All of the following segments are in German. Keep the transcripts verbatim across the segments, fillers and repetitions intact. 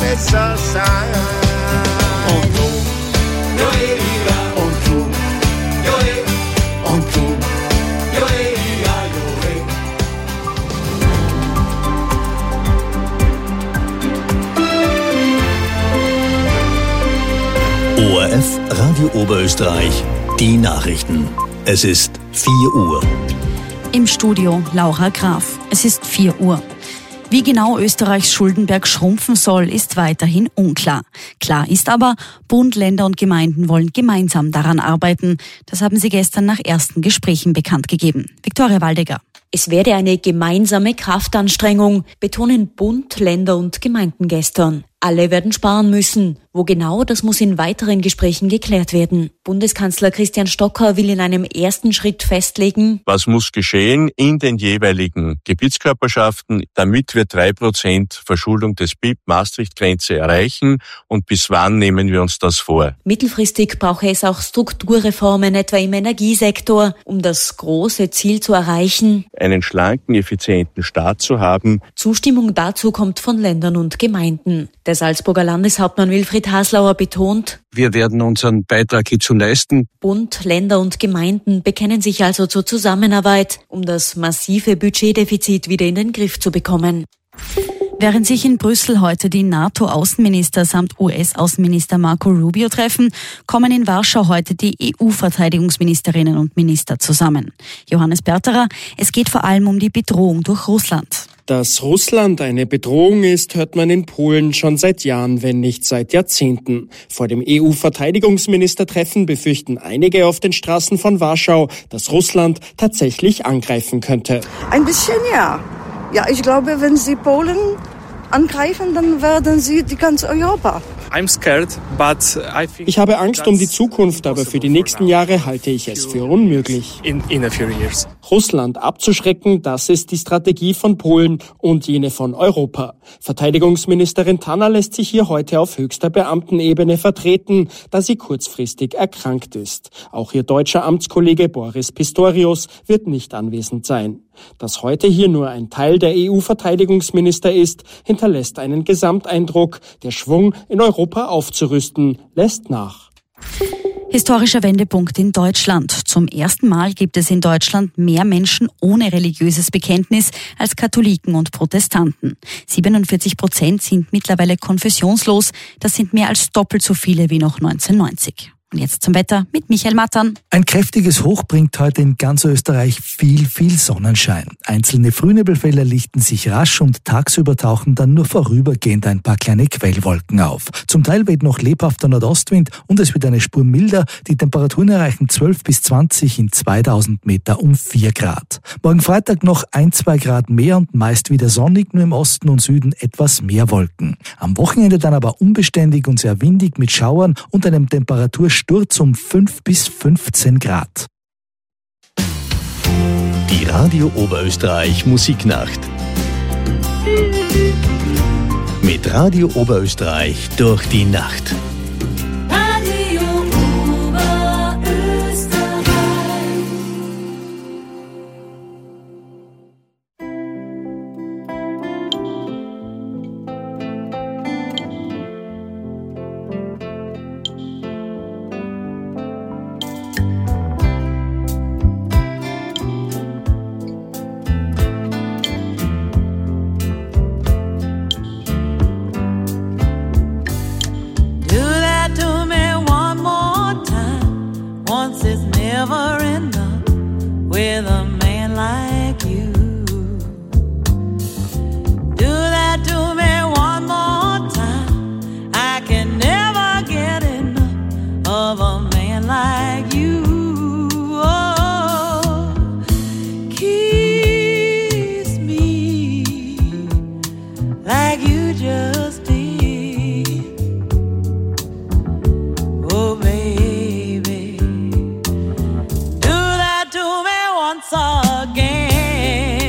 besser sein. Und du, Joe, und du, Joe, und du, Joe, ja, Joe. O R F Radio Oberösterreich, die Nachrichten. Es ist vier Uhr. Im Studio Laura Graf. Es ist vier Uhr. Wie genau Österreichs Schuldenberg schrumpfen soll, ist weiterhin unklar. Klar ist aber, Bund, Länder und Gemeinden wollen gemeinsam daran arbeiten. Das haben sie gestern nach ersten Gesprächen bekannt gegeben. Viktoria Waldecker. Es werde eine gemeinsame Kraftanstrengung, betonen Bund, Länder und Gemeinden gestern. Alle werden sparen müssen. Wo genau, das muss in weiteren Gesprächen geklärt werden. Bundeskanzler Christian Stocker will in einem ersten Schritt festlegen, was muss geschehen in den jeweiligen Gebietskörperschaften, damit wir drei Prozent Verschuldung des B I P-Maastricht-Grenze erreichen und bis wann nehmen wir uns das vor. Mittelfristig brauche es auch Strukturreformen, etwa im Energiesektor, um das große Ziel zu erreichen, einen schlanken, effizienten Staat zu haben. Zustimmung dazu kommt von Ländern und Gemeinden. Der Salzburger Landeshauptmann Wilfried Haslauer betont, wir werden unseren Beitrag hierzu leisten. Bund, Länder und Gemeinden bekennen sich also zur Zusammenarbeit, um das massive Budgetdefizit wieder in den Griff zu bekommen. Während sich in Brüssel heute die NATO-Außenminister samt U S-Außenminister Marco Rubio treffen, kommen in Warschau heute die E U-Verteidigungsministerinnen und Minister zusammen. Johannes Berterer, es geht vor allem um die Bedrohung durch Russland. Dass Russland eine Bedrohung ist, hört man in Polen schon seit Jahren, wenn nicht seit Jahrzehnten. Vor dem E U-Verteidigungsministertreffen befürchten einige auf den Straßen von Warschau, dass Russland tatsächlich angreifen könnte. Ein bisschen ja. Ja, ich glaube, wenn sie Polen angreifen, dann werden sie die ganze Europa. I'm scared, but I think ich habe Angst um die Zukunft, aber für die nächsten Jahre halte ich es für unmöglich. In, in a few years. Russland abzuschrecken, das ist die Strategie von Polen und jene von Europa. Verteidigungsministerin Tanner lässt sich hier heute auf höchster Beamtenebene vertreten, da sie kurzfristig erkrankt ist. Auch ihr deutscher Amtskollege Boris Pistorius wird nicht anwesend sein. Dass heute hier nur ein Teil der E U-Verteidigungsminister ist, hinterlässt einen Gesamteindruck. Der Schwung, in Europa aufzurüsten, lässt nach. Historischer Wendepunkt in Deutschland. Zum ersten Mal gibt es in Deutschland mehr Menschen ohne religiöses Bekenntnis als Katholiken und Protestanten. siebenundvierzig Prozent sind mittlerweile konfessionslos. Das sind mehr als doppelt so viele wie noch neunzehnhundertneunzig. Und jetzt zum Wetter mit Michael Mattern. Ein kräftiges Hoch bringt heute in ganz Österreich viel, viel Sonnenschein. Einzelne Frühnebelfelder lichten sich rasch und tagsüber tauchen dann nur vorübergehend ein paar kleine Quellwolken auf. Zum Teil weht noch lebhafter Nordostwind und es wird eine Spur milder. Die Temperaturen erreichen zwölf bis zwanzig in zweitausend Meter um vier Grad. Morgen Freitag noch ein, zwei Grad mehr und meist wieder sonnig, nur im Osten und Süden etwas mehr Wolken. Am Wochenende dann aber unbeständig und sehr windig mit Schauern und einem Temperatursturz um fünf bis fünfzehn Grad. Die Radio Oberösterreich Musiknacht. Mit Radio Oberösterreich durch die Nacht. Again.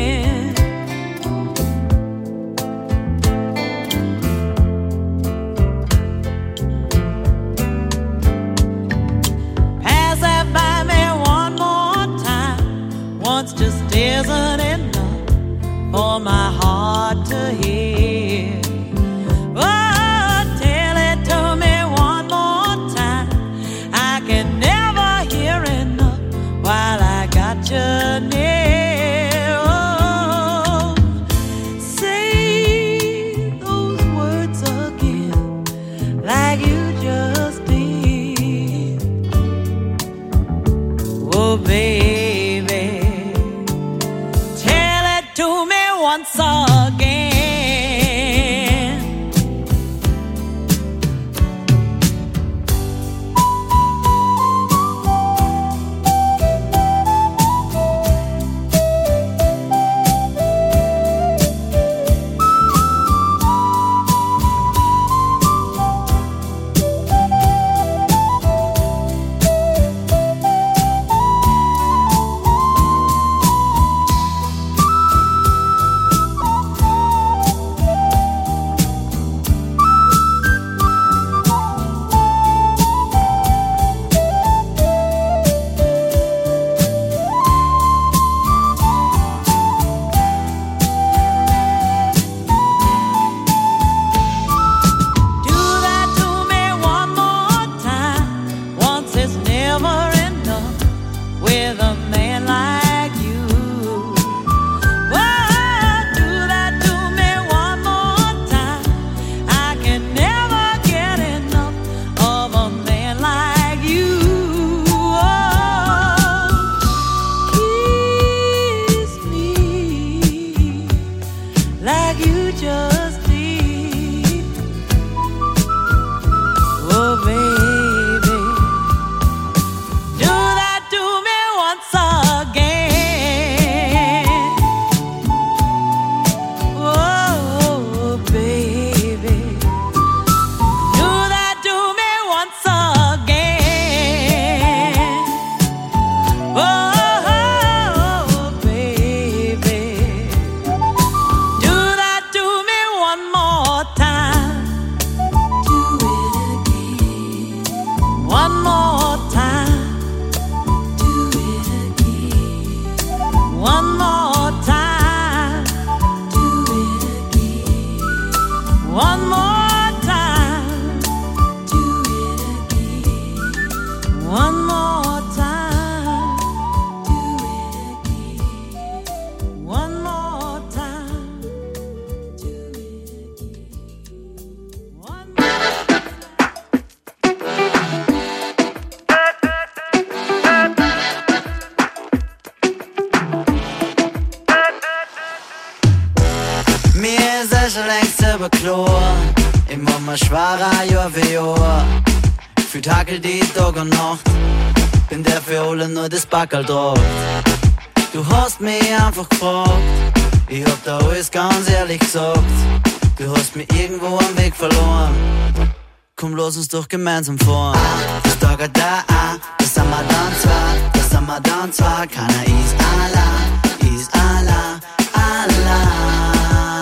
aber klar, ich mach mir schwerer Jahr für Jahr. Für Tage, die Tag und Nacht, bin der für alle nur das Backerl drauf. Du hast mich einfach gefragt, ich hab da alles ganz ehrlich gesagt. Du hast mich irgendwo am Weg verloren, komm, lass uns doch gemeinsam fahren. Das Tag da, das sind wir dann zwei, das sind wir dann zwei. Keiner ist allein, ist allein, allein.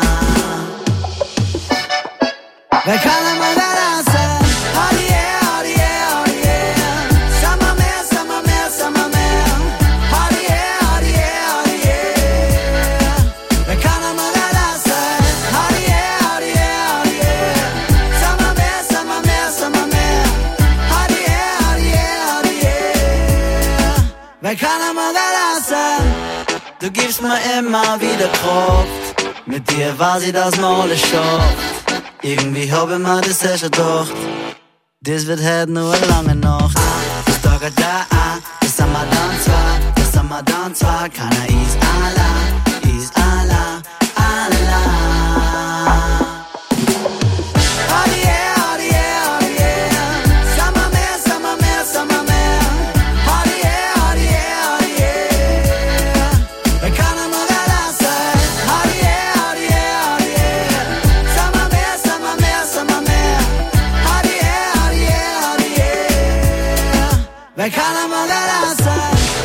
Weil keiner mal da sein, oh yeah, oh yeah, oh yeah. Summer mehr, summer mehr, summer mehr. Oh yeah, oh yeah, oh yeah. Weil keiner mal da sein, oh yeah, oh yeah, oh yeah. Summer mehr, summer mehr, summer mehr. Oh yeah, oh yeah, oh yeah. Weil keiner mal da sein. Du gibst mir immer wieder Kraft, mit dir weiß ich, dass man alles schafft. Irgendwie hab ich mir das eh schon gedacht, das wird heute nur eine lange Nacht. Das Tag da, das sind wir dann zwei, das sind wir dann zwei. Keiner ist allein, ist allein, allein. Oh yeah, oh yeah, oh yeah. Summer mehr, summer mehr, summer mehr. Oh yeah, oh yeah, oh yeah. Weil keiner mal da sein. Oh yeah, oh yeah, oh yeah. Summer mehr, summer mehr, summer mehr. Oh yeah, oh yeah, oh yeah. Weil keiner mal da sein.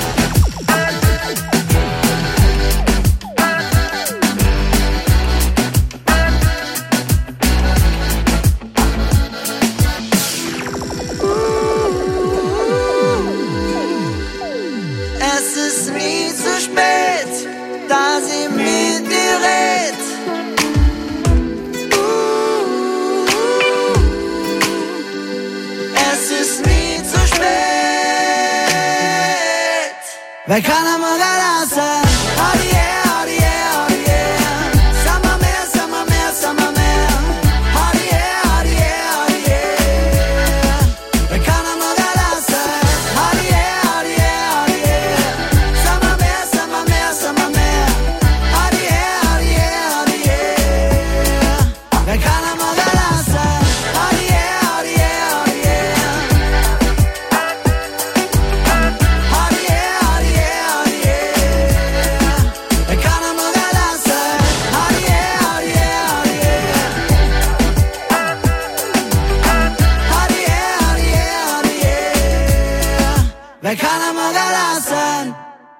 Es ist nie zu spät, dass ich mit dir red. Es ist nie zu spät, weil keiner mal da sein. Oh yeah, oh yeah, oh yeah. Summer mehr, summer mehr, summer mehr. Oh yeah, oh yeah, oh yeah. Weil keiner mal da sein. Oh yeah, oh yeah, oh yeah. Summer mehr, summer mehr, summer mehr. Oh yeah, oh yeah, oh yeah. Weil keiner mal da sein. Oh yeah, oh yeah, oh yeah. Oh yeah, oh yeah, oh yeah. Weil keiner mal da sein. Oh yeah, oh yeah, oh yeah. Oh yeah, oh yeah, oh yeah. Weil keiner mal da sein.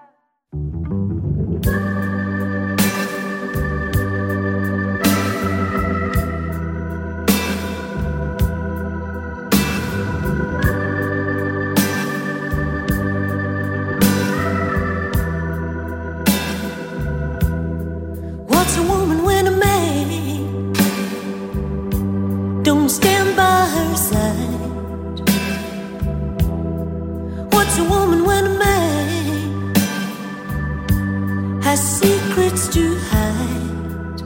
What's a woman when a man don't stand by her side? What's a woman when a man has secrets to hide?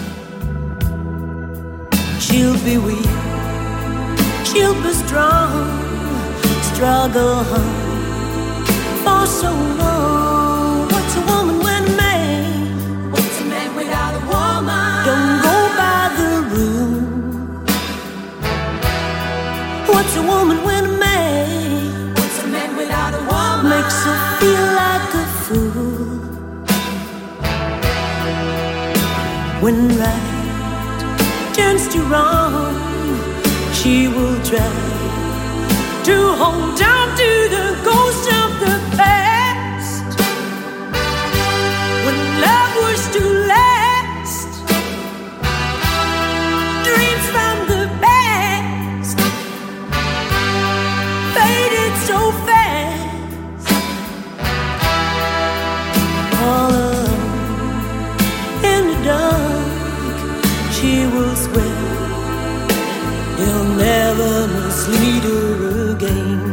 She'll be weak, she'll be strong, struggle hard for so long. What's a woman when a man? What's a man without a woman? Don't go by the rule. What's a woman when a man? What's a man without a woman? Makes her feel like a fool. When right turns to wrong, she will try to hold on to the ghost of the past. When love was to last, dreams from the past faded so fast. All alone in the dark, she will swear he'll never mislead her again.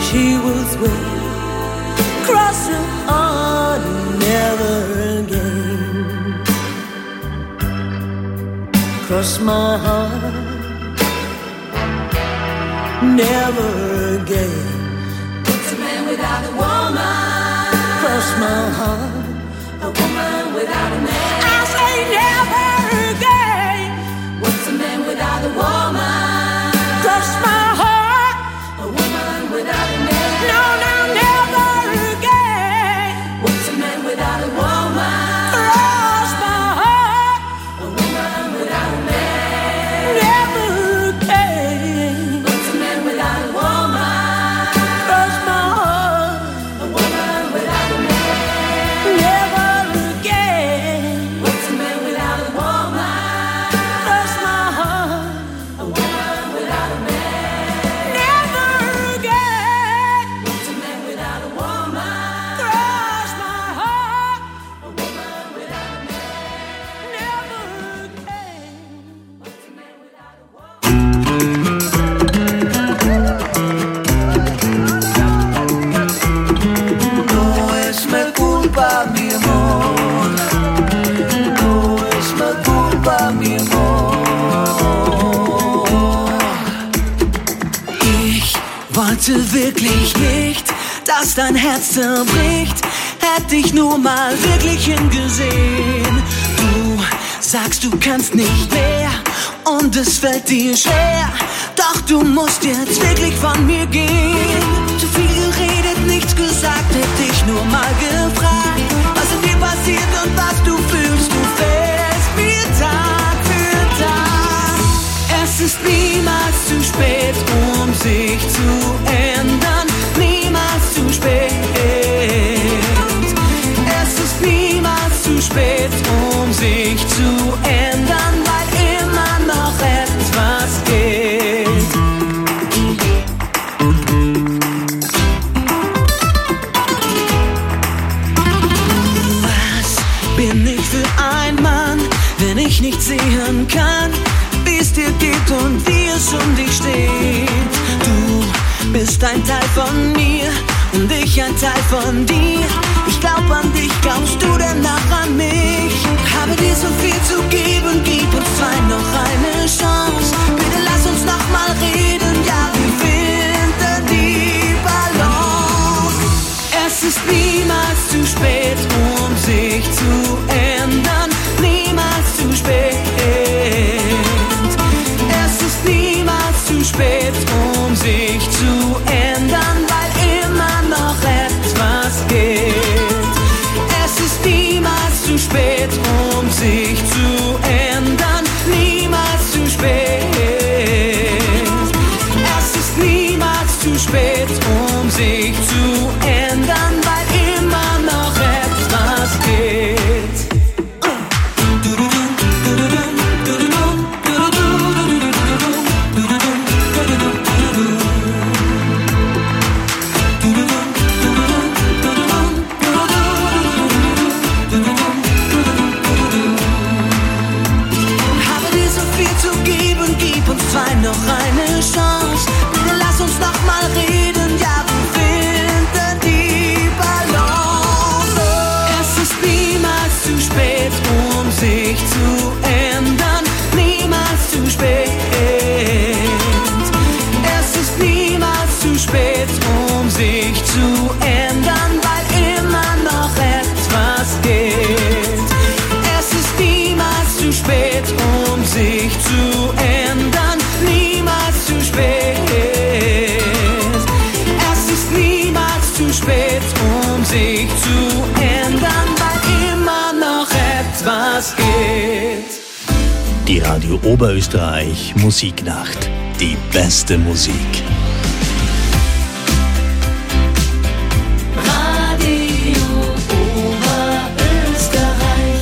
she was with. Cross her heart, never again. Cross my heart, never again. What's a man without a woman? Cross my heart, a woman without a man. I say never again. What's a man without a woman? Cross my heart, a woman without a man. No, no, never again. What's a man without a woman? Cross my heart, a woman without a man. Never again. What's a man without a woman? Cross my heart, a woman without a man. Never again. What's a man without a woman? Cross my heart, a woman without a man. Never again. What's a man without a woman? Cross my heart, a woman without a man. Never again. What's a man without a woman? No es mi culpa, mi amor. No es mi culpa, mi amor. Ich wollte wirklich nicht, dass dein Herz zerbricht. Hätte ich nur mal wirklich hingesehen. Du sagst, du kannst nicht mehr und es fällt dir schwer. Doch du musst jetzt wirklich von mir gehen. Zu viel geredet, nichts gesagt, hätte ich nur mal gefragt. Was in dir passiert und was du fühlst, du fällst mir Tag für Tag. Es ist niemals zu spät, um sich zu ändern. Niemals zu spät. Es ist niemals zu spät, um sich zu ändern, weil immer noch etwas geht. Was bin ich für ein Mann, wenn ich nicht sehen kann, wie es dir geht und wie es um dich steht? Du bist ein Teil von mir und ich ein Teil von dir. Ich glaub an dich, glaubst du denn auch an mich? Habe dir so viel zu geben, gib uns zwei noch eine Chance. Bitte lass uns noch mal reden, ja, wir finden die Balance. Es ist niemals zu spät, um sich zu ändern. Niemals zu spät. Es ist niemals zu spät, um sich zu ändern, weil immer noch etwas geht. Es ist niemals zu spät, um sich zu ändern. Niemals zu spät. Es ist niemals zu spät, um sich zu ändern, weil immer noch etwas geht. Habe dir so viel zu geben, gib uns zwei noch eine Chance. Bitte lass uns noch mal reden, ja, wir finden die Balance. Es ist niemals zu spät, um sich zu ändern. Niemals zu spät. Es ist niemals zu spät, um sich zu ändern, weil immer noch etwas geht. Es ist niemals zu spät, um sich zu ändern. Niemals zu spät. Es ist niemals zu spät, um sich zu ändern, weil immer noch etwas geht. Die Radio Oberösterreich Musiknacht. Die beste Musik. Radio Oberösterreich.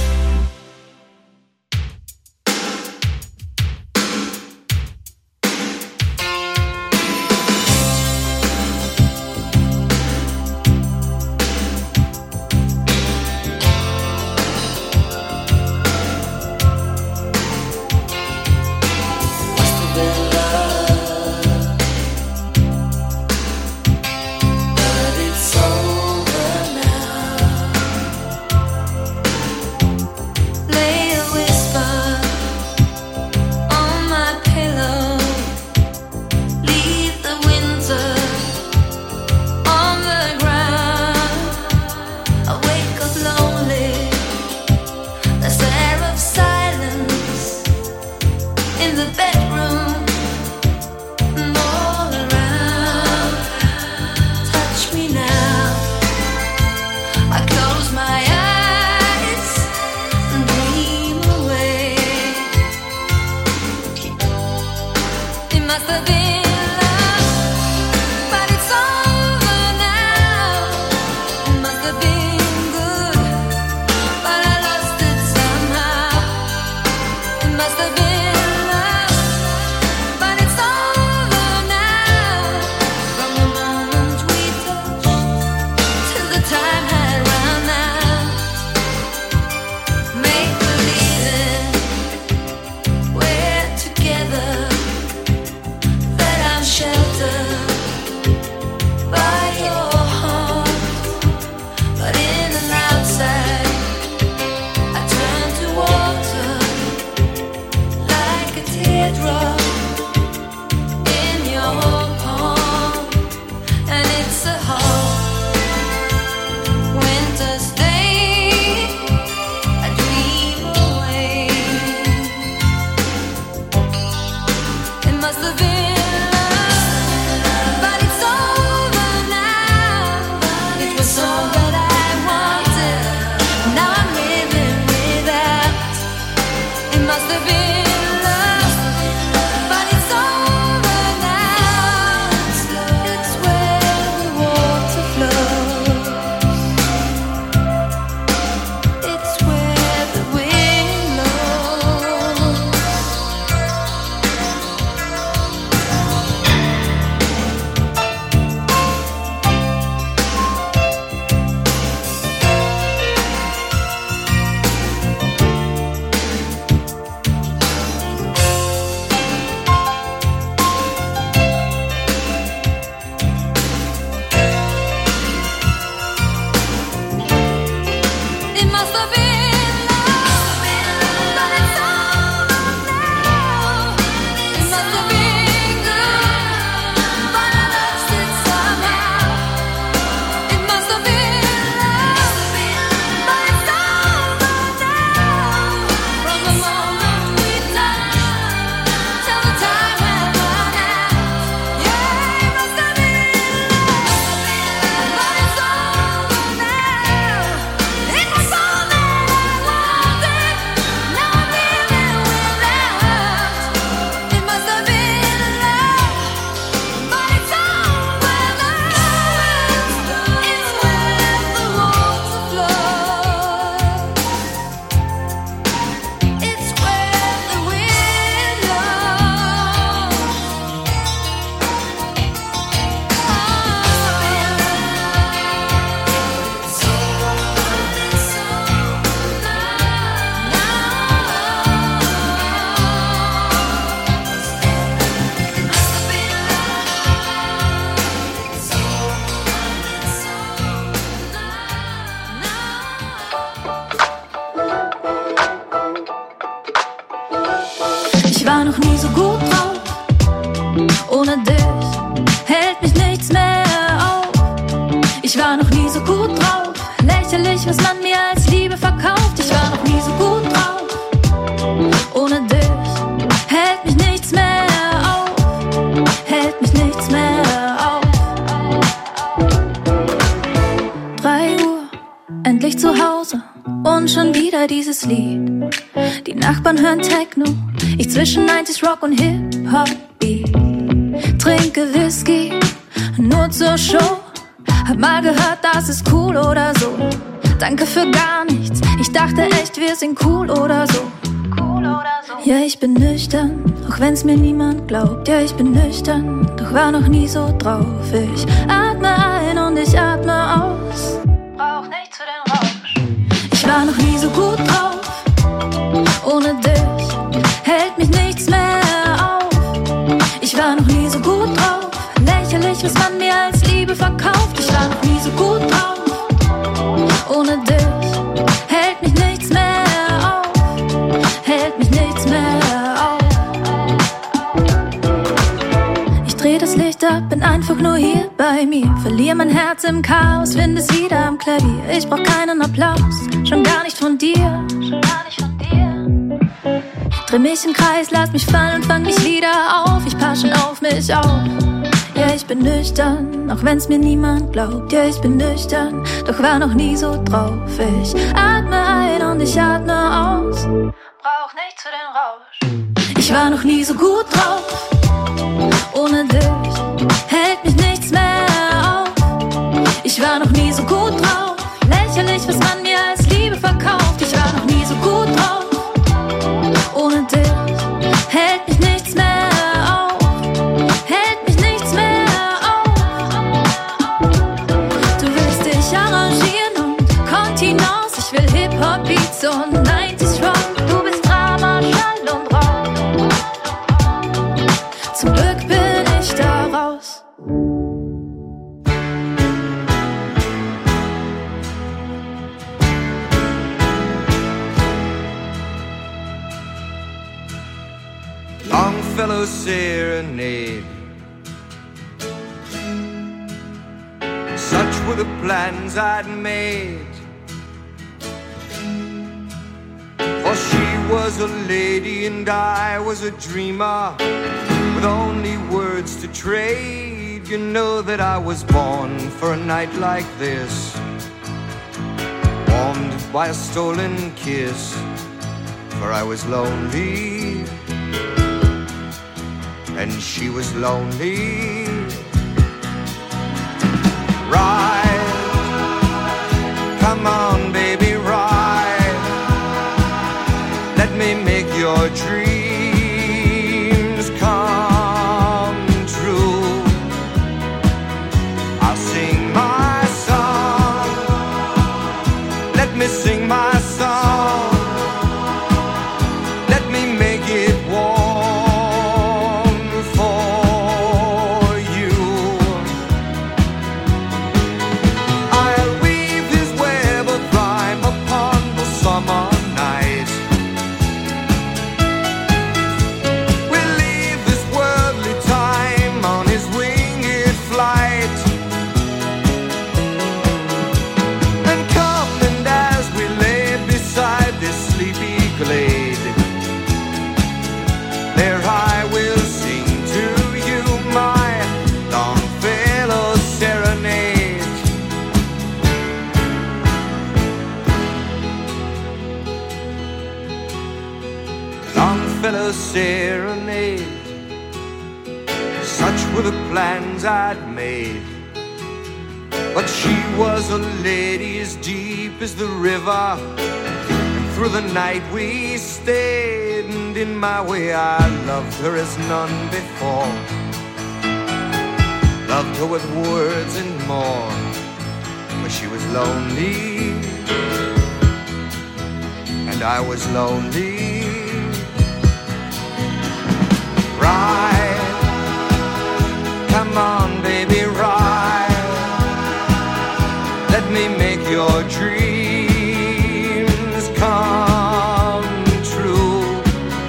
war noch nie so gut drauf. Ohne dich hält mich nichts mehr auf. Ich war noch nie so gut drauf. Lächerlich, was man mir als Liebe verkauft. Ich war noch nie so gut drauf. Ohne dich hält mich nichts mehr auf. Hält mich nichts mehr auf. Drei Uhr, endlich zu Hause. Und schon wieder dieses Lied. Die Nachbarn hören Techno, ich zwischen neunziger Rock und Hip-Hop-Beat. Trinke Whisky, nur zur Show. Hab mal gehört, das ist cool oder so. Danke für gar nichts, ich dachte echt, wir sind cool oder so. Cool oder so. Ja, ich bin nüchtern, auch wenn's mir niemand glaubt. Ja, ich bin nüchtern, doch war noch nie so drauf. Ich atme ein und ich atme aus. Brauch nichts für den Rausch. Ich war noch nie so gut drauf. Ohne dich hält mich nichts mehr auf. Ich war noch nie so gut drauf. Lächerlich, was man mir als Liebe verkauft. Ich war noch nie so gut drauf. Ohne dich hält mich nichts mehr auf. Hält mich nichts mehr auf. Ich dreh das Licht ab, bin einfach nur hier bei mir. Verlier mein Herz im Chaos, find es wieder am Klavier. Ich brauch keinen Applaus, schon gar nicht von dir. Schon gar nicht von dir. Dreh mich im Kreis, lass mich fallen und fang mich wieder auf. Ich pass schon auf mich auf. Ja, ich bin nüchtern, auch wenn's mir niemand glaubt. Ja, ich bin nüchtern, doch war noch nie so drauf. Ich atme ein und ich atme aus. Brauch nichts für den Rausch. Ich war noch nie so gut drauf. Ohne dich hält mich nichts mehr auf. Ich war noch nie so gut drauf. Lächerlich, was man mir als Liebe verkauft. Ich war noch nie so gut drauf. Ohne dich hält mich nichts mehr auf. Hält mich nichts mehr auf. Du willst dich arrangieren und Kontinence. Ich will Hip-Hop-Beats und neunziger Rock. Du bist Drama, Schall und Rauch. Zum Glück bin ich da raus. Longfellow Serenade. Such were the plans I'd made. For she was a lady and I was a dreamer, with only words to trade. You know that I was born for a night like this, warmed by a stolen kiss. For I was lonely and she was lonely. Ride, come on baby, ride. Let me make your dreams come true. I'll sing my song, let me sing my song. Let me make it warm for you. I'll weave this web of rhyme upon the summer night. We'll leave this worldly time on his winged flight. And come and as we lay beside this sleepy glade, there I will sing to you my Longfellow serenade. Longfellow serenade. Such were the plans I'd made. But she was a lady as deep as the river, and through the night we stayed. And in my way I loved her as none before, loved her with words and more. For she was lonely and I was lonely. Ride, come on baby, ride. Let me make your dreams come true.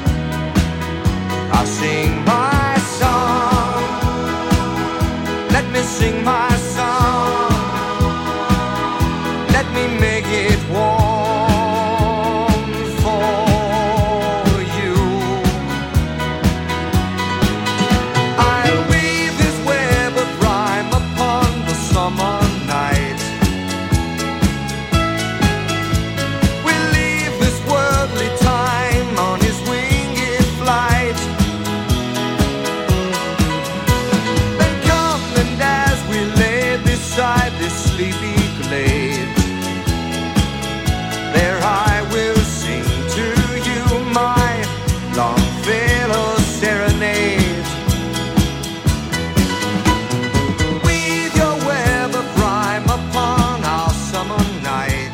I'll sing my song, let me sing my song. Let me make it warm for you. I'll weave this web of rhyme upon the summer night. We'll leave this worldly time on his winged flight. Then come and as we lay beside this sleepy glade, there I will sing to you my Longfellow serenade. Weave your web of rhyme upon our summer night.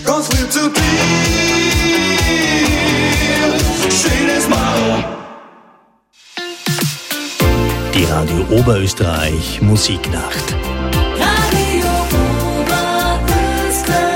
ganz lieb zu dir. Schönes Mal. Die Radio Oberösterreich Musiknacht. Radio Oberösterreich.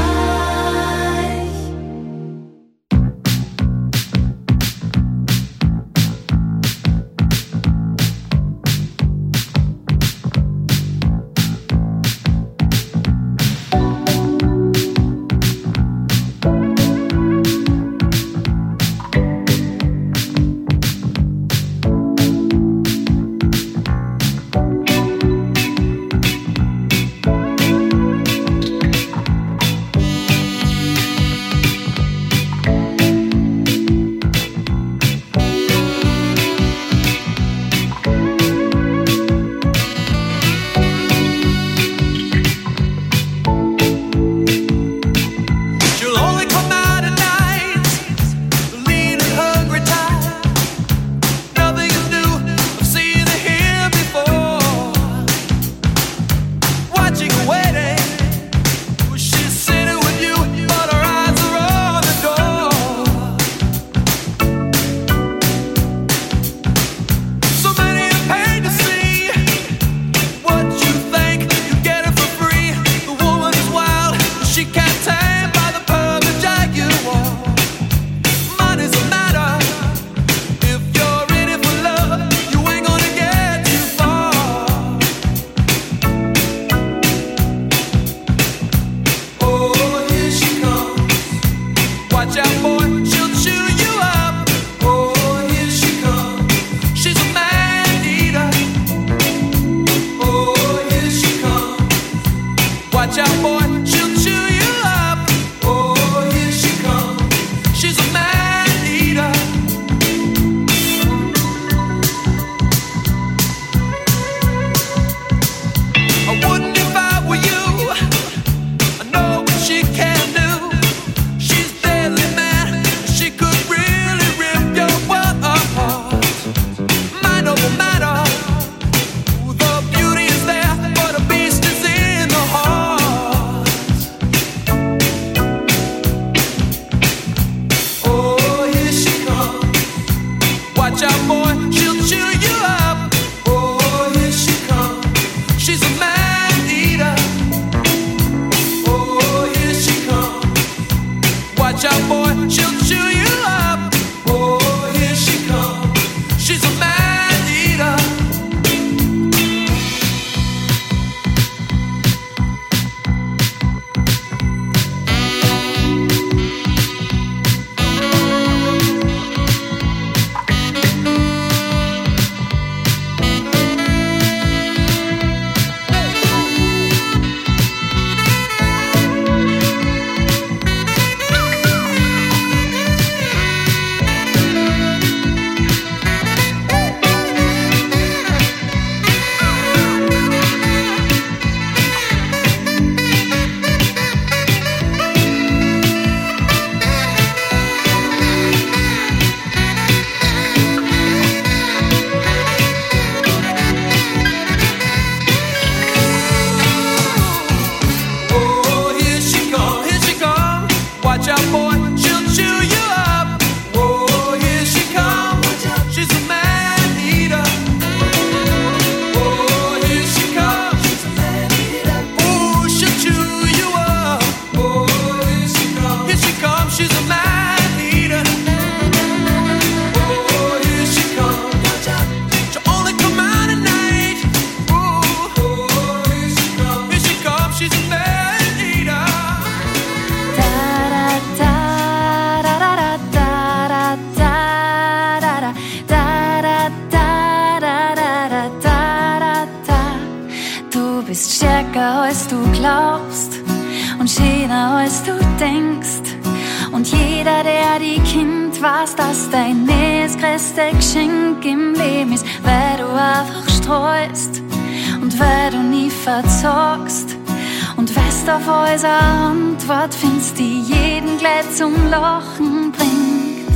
Und weißt auf unsere Antwort findest, die jeden gleich zum Lachen bringt.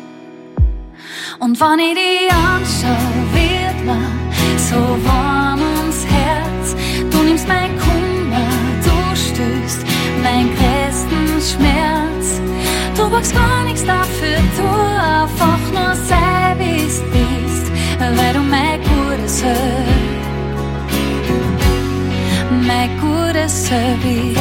Und wenn ich dich anschaue, wird mir so warm ums Herz. Du nimmst mein Kummer, du stößt mein größten brauchst gar nichts dafür tun, einfach nur sei, wie's bist, weil du mein gutes Herr, mein gutes Herr bist.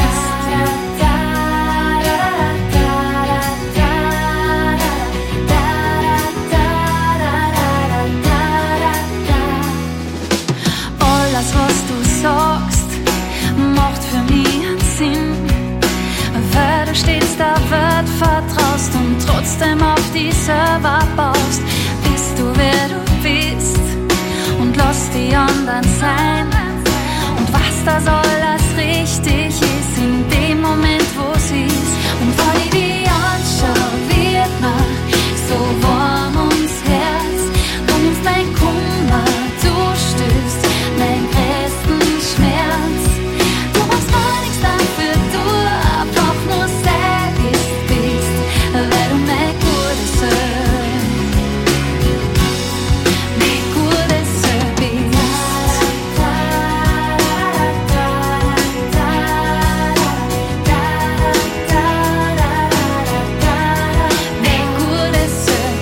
Alles, was du sagst, macht für mich einen Sinn, weil du stets der Welt vertraust und trotzdem auf dich selber baust. Bist du, wer du bist und lass die anderen sein und was das alles richtig ist in dem Moment, wo sie ist. Und wenn ich dich anschaue, wird mir so warm ums Herz. Du nimmst mein Kummer, du stößt mein größten Schmerz. Du brauchst gar nichts dafür, du einfach nur sei, wie's bist, weil du mein gutes Herr, mein gutes Herr bist. Mein gutes Herr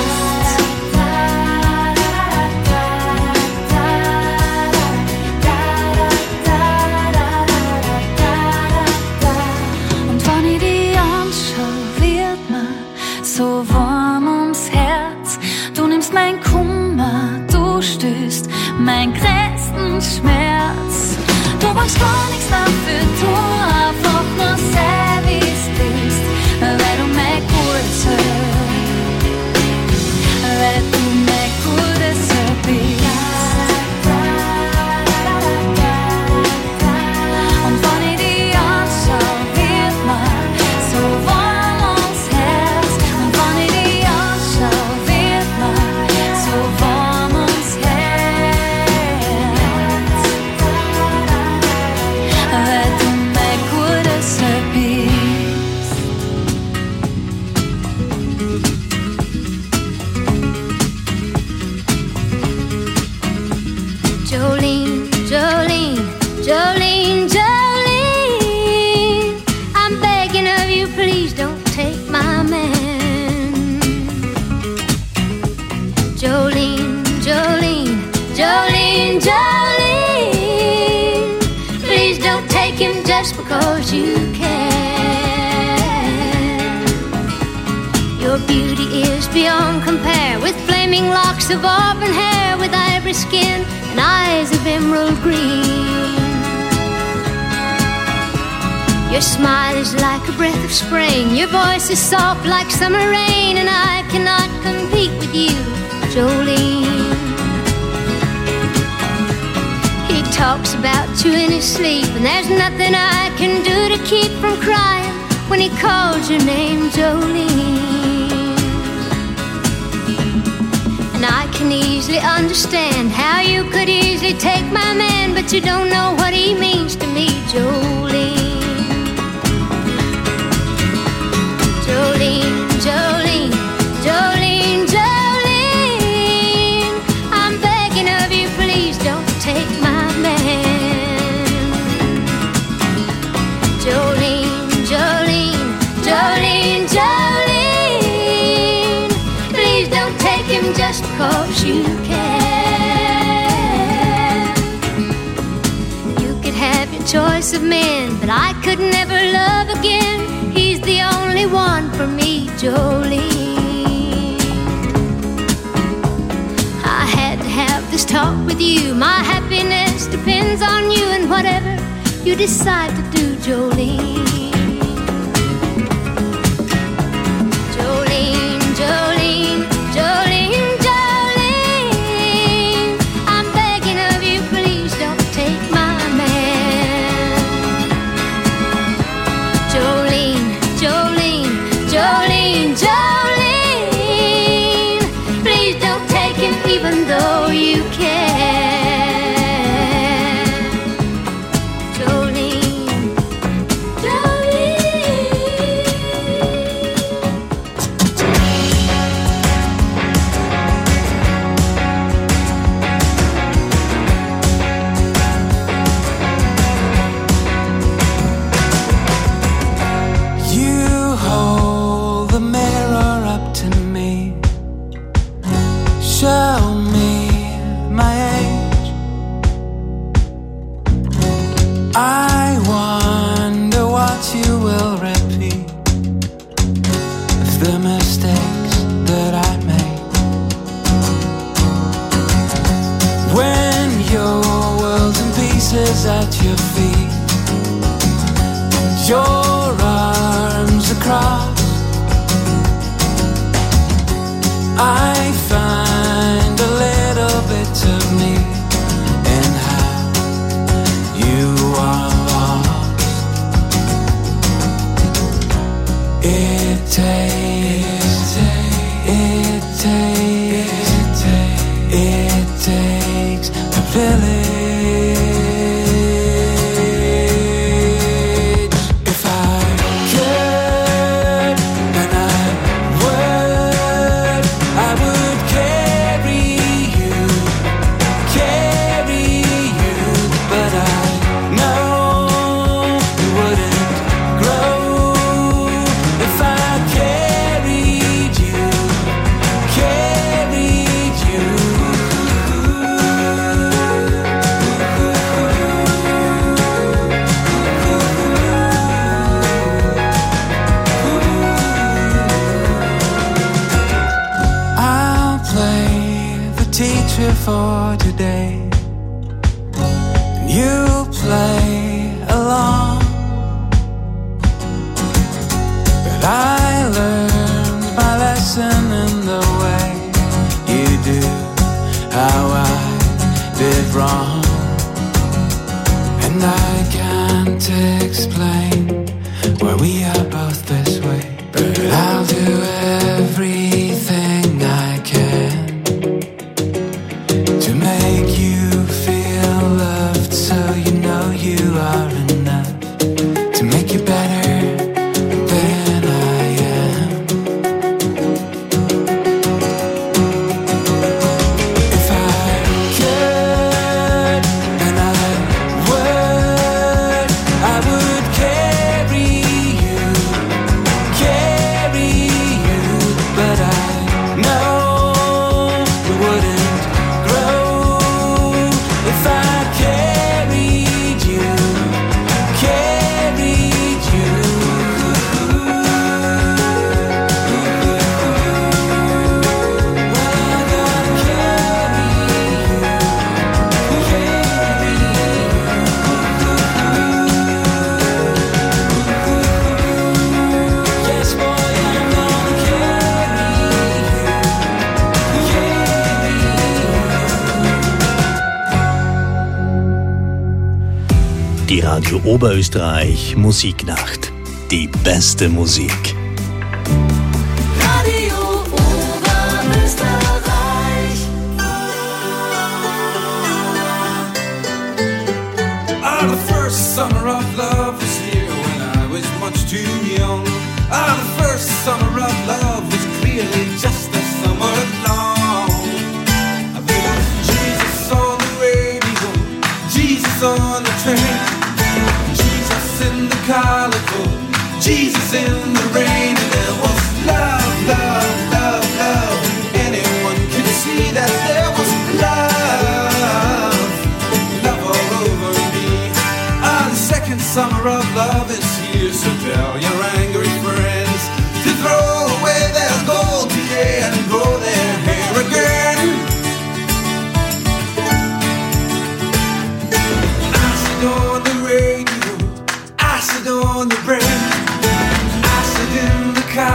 Und wenn ich dich anschaue, wird mir so warm ums Herz. Du nimmst mein Kummer, du stößt mein größten Schmerz. Du brauchst gar nichts dafür tun, einfach nur sei, wie's bist, weil du mein gutes Herr, weil du mein gutes Herr bist. Und wenn ich dich anschaue, wird mir so warm ums Herz. Und wenn ich dich anschaue, wird mir so warm ums Herz, weil du mein gutes Herr bist. Jolene, Jolene, Jolene, Jolene, I'm begging of you, please don't take my man. Jolene, Jolene, Jolene, Jolene, please don't take him just because you can. Your beauty is beyond compare, with flaming locks of auburn hair, with ivory skin and eyes of emerald green. Your smile is like a breath of spring, your voice is soft like summer rain, and I cannot compete with you, Jolene. He talks about you in his sleep, and there's nothing I can do to keep from crying when he calls your name, Jolene. And I can easily understand how you could easily take my man, but you don't know what he means to me, Jolene. Jolene, Jolene, Jolene, Jolene, I'm begging of you, please don't take my man. Jolene, Jolene, Jolene, Jolene, please don't take him just because you can. You could have your choice of men, but I could never love again. He's the only one for me, Jolene. I had to have this talk with you. My happiness depends on you, and whatever you decide to do, Jolene. Jolene, Jolene, Jolene, Jolene, I'm begging of you, please don't take my man. Jolene, Jolene, Jolene, Jolene, please don't take him even though you can. Jolene, You hold the lost, I find a little bit of me in how you are lost. It takes, it takes, it takes a village. If I could and I would, I would carry you, carry you, but I know you wouldn't grow if I carried you, carried you. I'll play the teacher for today, and you play along. But I learned my lesson in the way you do, how I did wrong. And I can't explain why we are both this way, but I'll do everything I can to make you feel loved, so you know you are enough, to make you better than I am. If I could and I would, I would carry you, carry you, but I know you wouldn't grow if I carried you, carried you. Well, I gotta carry you, carry you. Yes, boy, I'm gonna carry you, carry you. Die Radio Oberösterreich Musiknacht. Die beste Musik. Radio Oberösterreich. Ah, the first summer of love was here when I was much too young. Ah, the first summer of love was clearly just a summer long. I think Jesus on the radio, Jesus on the train, Jesus in the calico, Jesus in the rain, and there was love, love, love, love. Anyone could see that there was love, love all over me. Ah, the second summer of love is here, so tell your angry friends to throw away their gold today and grow their hair again. Acid on the radio, acid on the brain, acid in the car.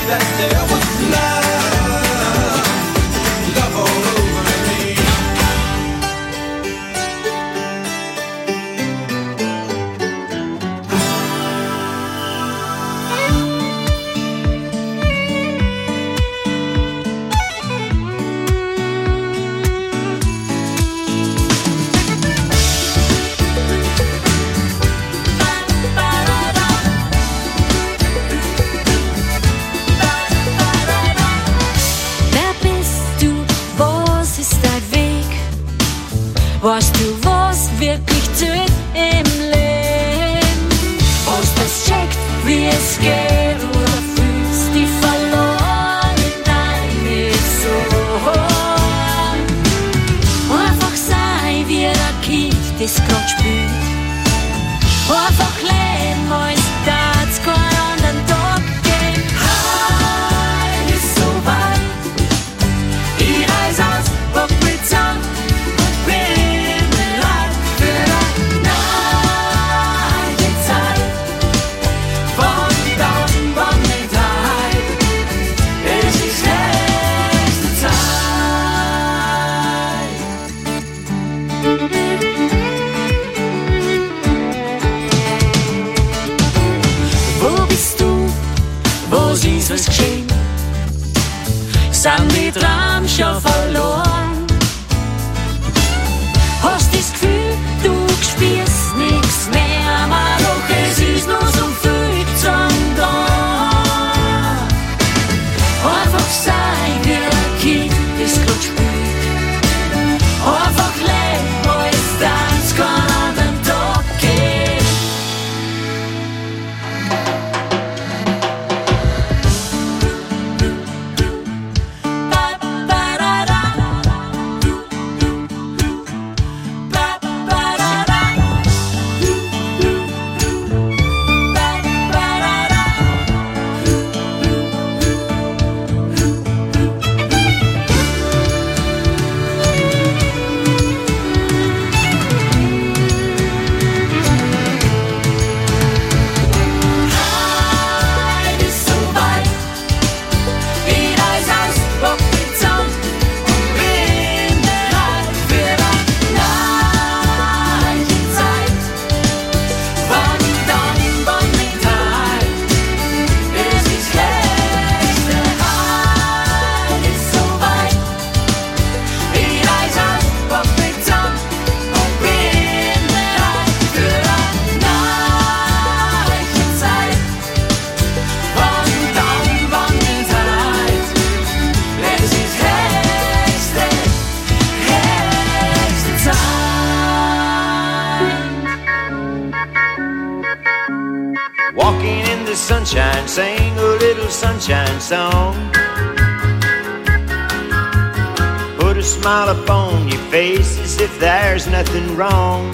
that there was love, love all over me. Weißt du, was wirklich zählt im Leben? Hast das checkt, wie es geht, oder fühlst dich verloren? Nein, nicht so. Einfach sei wie der Kind, das grad spielt. Einfach leben, als darf's keinen anderen Tag geben. Heute ist so weit, ich reis aus, pack mich zusammen. Was geschehen? Sind die Träume schon verloren? Hast das Gefühl, du spürst nichts mehr, aber doch es ist noch so viel zum da. Einfach sei wie ein Kind, das grad spielt. Einfach leben, als das keinen anderen Tag geht. Sunshine, sing a little sunshine song. Put a smile upon your face as if there's nothing wrong.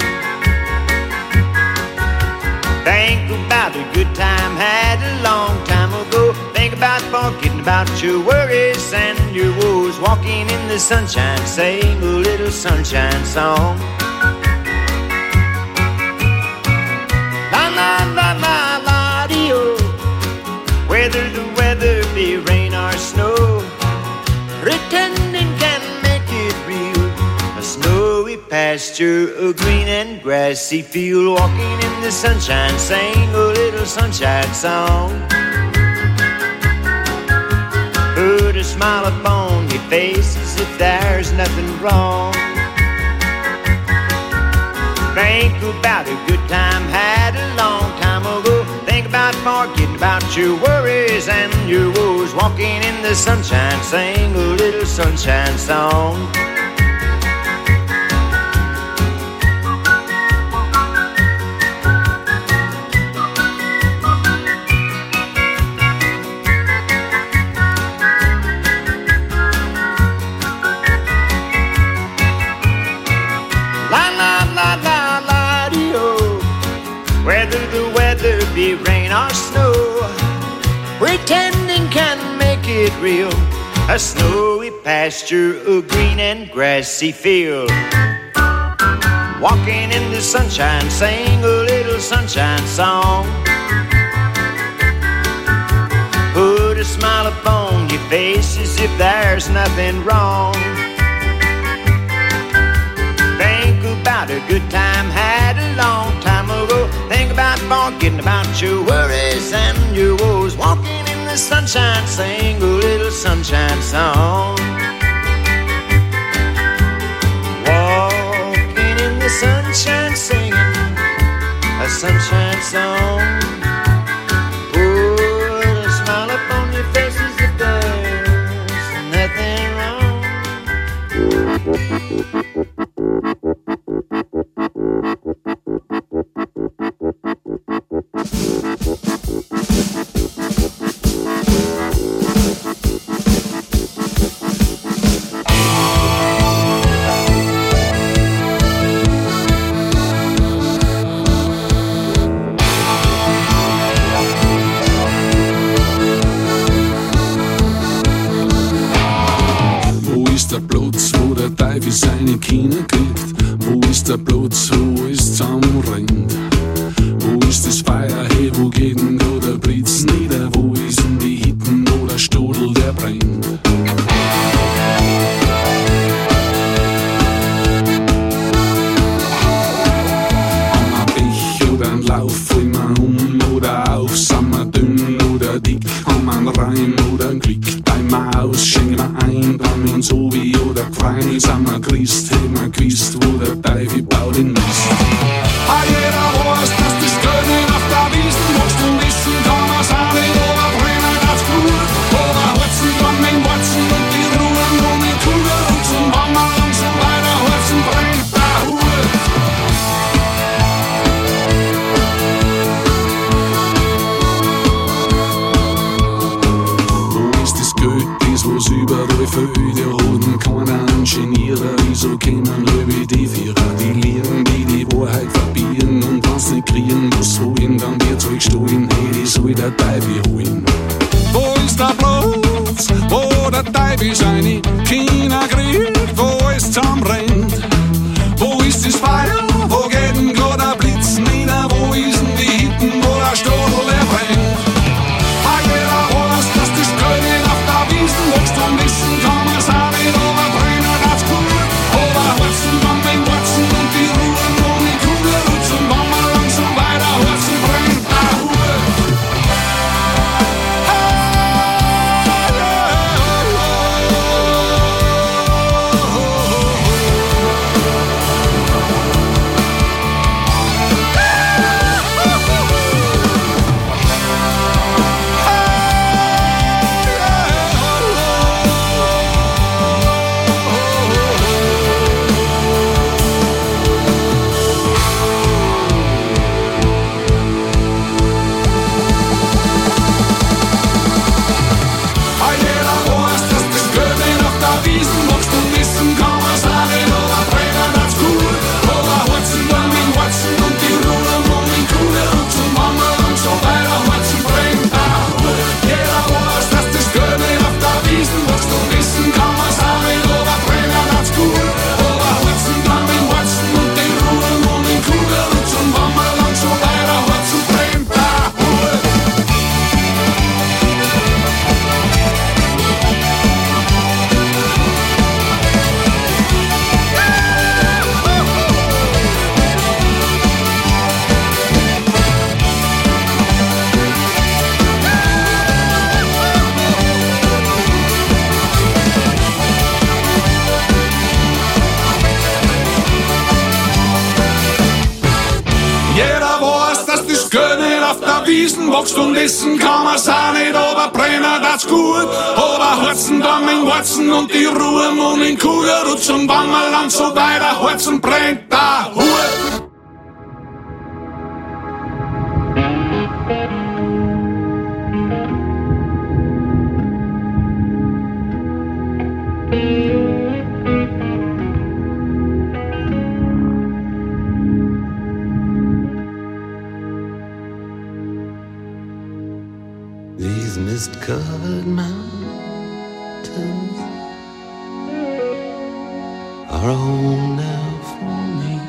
Think about a good time had a long time ago. Think about forgetting about your worries and your woes. Walking in the sunshine, sing a little sunshine song. La la la la la dee-oh. Whether the weather be rain or snow, pretending can make it real. A snowy pasture, a green and grassy field. Walking in the sunshine, sing a little sunshine song. Put a smile upon your face as if there's nothing wrong. Think about a good time had a long time ago. Think about forgetting about your worries and your woes. Walking in the sunshine, sing a little sunshine song. Whether the weather be rain or snow, pretending can make it real. A snowy pasture, a green and grassy field. Walking in the sunshine, sing a little sunshine song. Put a smile upon your face as if there's nothing wrong. Think about a good time had a long time ago. Think about forgetting about your worries and your woes. Walking in the sunshine, sing a little sunshine song. Walking in the sunshine, singing a sunshine song. Put a smile upon your faces if there's nothing wrong. Seine Kinder kriegt. Wo ist der Platz, wo es zusammenrennt? Wo ist das Feuer, hey, wo geht denn da der Blitz nieder? Wo ist denn die Hitten, wo der Stodel, der brennt? Haben wir Pech oder ein Lauf, fallen wir um oder auf? Sind wir dünn oder dick? Haben wir einen Reim oder ein Glück? Teilen wir aus, schenken wir ein, dran wir uns so wie oder gefreien. Sind wir Christ, hätten wir gewusst, wo der Teufel baut den Mist. Ah, jeder weiß, dass das Gönnen auf der Wiesen wächst und wissen kann man's auch nicht, aber brennen ganz gut. Aber Holzen kann mit Watzen und die Ruhen und die Kugel und zum Wandern und so weiter. Holzen brennt der Hut. Wo ist das Geld, das was überall fehlt? Der Hoden keiner Ingenieure, wieso kennen Löwe die Vierer? Die Lieren, die die Wahrheit verbieren und wenn's nicht kriegen, was holen, dann wird's euch stohlen. Hey, die soll der Teufel holen. Wo ist der Platz, wo der Teufel seine Kinder kriegt, wo es zusammenrennt? Wo ist das Feuer, wo geht denn grad der Blitz nieder? Wo ist denn die Hitten, wo der Stodel, der brennt? Ah, jeder weiß, dass das Gönnen auf der Wiesen wächst und wissen kann man's auch nicht, aber brennen ganz gut. Aber Holzen dann mit Watzen und die Ruhen und die Kugel und zum Wandern und so weiter. Holzen brennt der Hut. Wiesen wächst und essen kann man's auch nicht, aber brennen das gut. Aber Holzen dann mit Watzen und die Ruhen und in Kugelrutsch und Wammerland so weiter. Holzen brennt der Hut. These mist-covered mountains are a home now for me,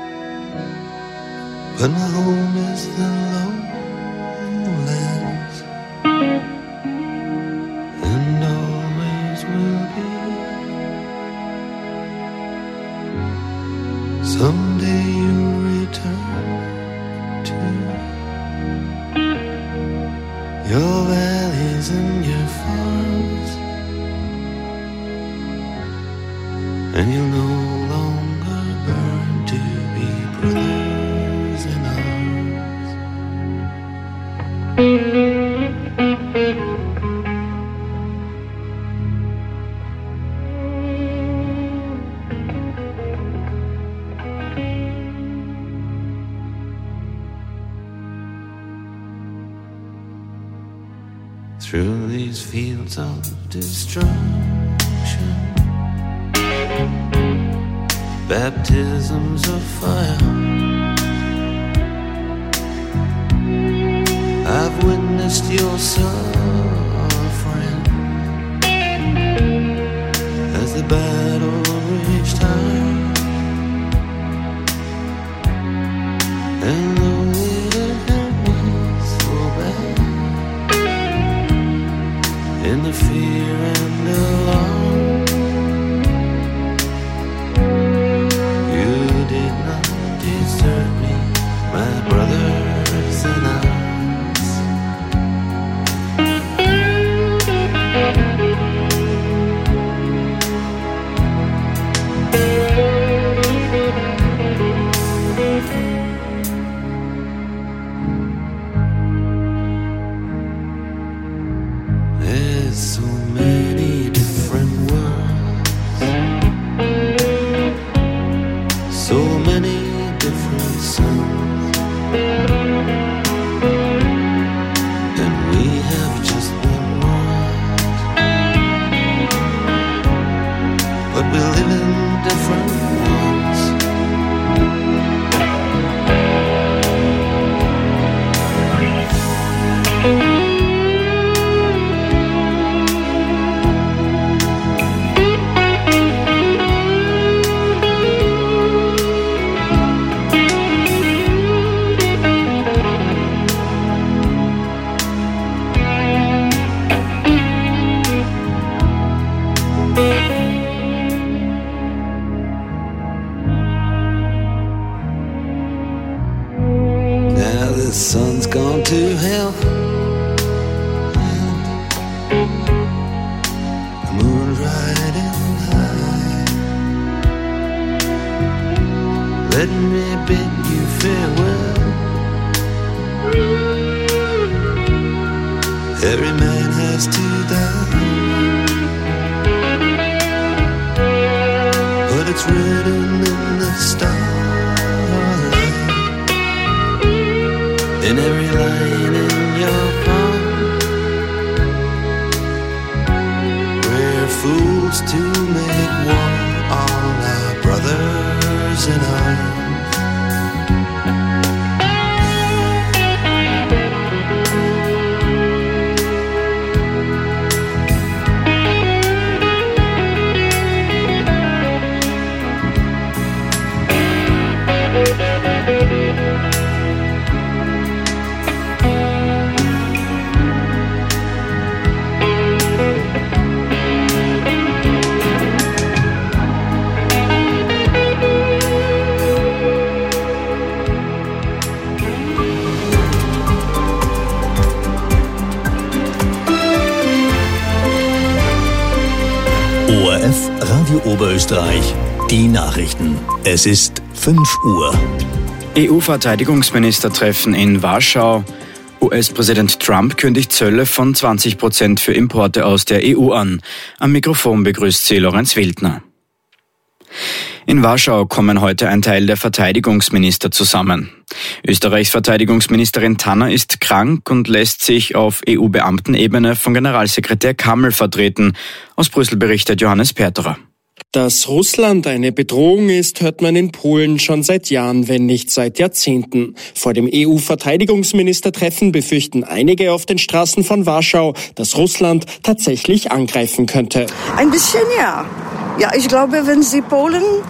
but my home is the lowlands your valleys and your farms, and you'll no longer burn to be brothers in through these fields of destruction, baptisms of fire, I've witnessed your suffering as the battle raged high, and though it hurt me so bad, in the fear and alarm, you did not desert me, my brothers in arms. There's so many different worlds, so many different suns, and we have just one world, but we live in different ones. Now the sun's gone to hell, the moon's riding high. Let me bid you farewell. Every man has to die, but it's written in the starlight, in every line in your palm. We're fools to make war on our brothers in arms. O R F Radio Oberösterreich, die Nachrichten. Es ist fünf Uhr. E U-Verteidigungsminister-Treffen in Warschau. U S-Präsident Trump kündigt Zölle von zwanzig Prozent für Importe aus der E U an. Am Mikrofon begrüßt sie Lorenz Wildner. In Warschau kommen heute ein Teil der Verteidigungsminister zusammen. Österreichs Verteidigungsministerin Tanner ist krank und lässt sich auf E U-Beamtenebene von Generalsekretär Kammel vertreten. Aus Brüssel berichtet Johannes Perterer. Dass Russland eine Bedrohung ist, hört man in Polen schon seit Jahren, wenn nicht seit Jahrzehnten. Vor dem E U-Verteidigungsministertreffen befürchten einige auf den Straßen von Warschau, dass Russland tatsächlich angreifen könnte. Ein bisschen ja. Ja, ich glaube, wenn Sie Polen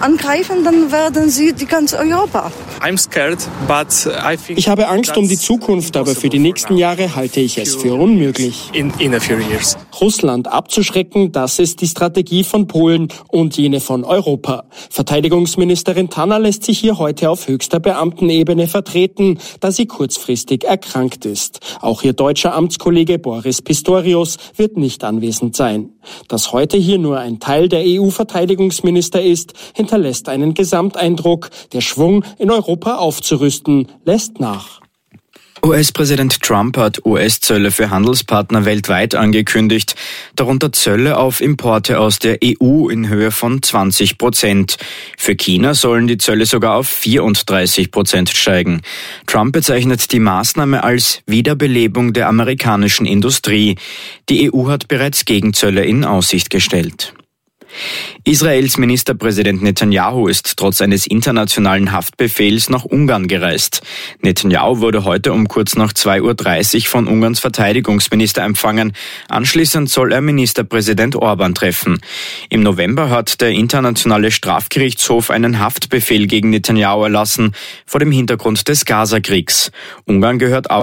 angreifen, dann werden sie die ganze Europa. I'm scared, but I think Ich habe Angst um die Zukunft, aber für die nächsten Jahre halte ich es für unmöglich. in, in a few years. Russland abzuschrecken, das ist die Strategie von Polen und jene von Europa. Verteidigungsministerin Tanner lässt sich hier heute auf höchster Beamtenebene vertreten, da sie kurzfristig erkrankt ist. Auch ihr deutscher Amtskollege Boris Pistorius wird nicht anwesend sein. Dass heute hier nur ein Teil der E U-Verteidigungsminister ist, hinterlässt einen Gesamteindruck. Der Schwung, in Europa aufzurüsten, lässt nach. U S-Präsident Trump hat U S-Zölle für Handelspartner weltweit angekündigt, darunter Zölle auf Importe aus der E U in Höhe von zwanzig Prozent. Für China sollen die Zölle sogar auf vierunddreißig Prozent steigen. Trump bezeichnet die Maßnahme als Wiederbelebung der amerikanischen Industrie. Die E U hat bereits Gegenzölle in Aussicht gestellt. Israels Ministerpräsident Netanyahu ist trotz eines internationalen Haftbefehls nach Ungarn gereist. Netanyahu wurde heute um kurz nach zwei Uhr dreißig von Ungarns Verteidigungsminister empfangen. Anschließend soll er Ministerpräsident Orban treffen. Im November hat der Internationale Strafgerichtshof einen Haftbefehl gegen Netanyahu erlassen, vor dem Hintergrund des Gazakriegs. Ungarn gehört auch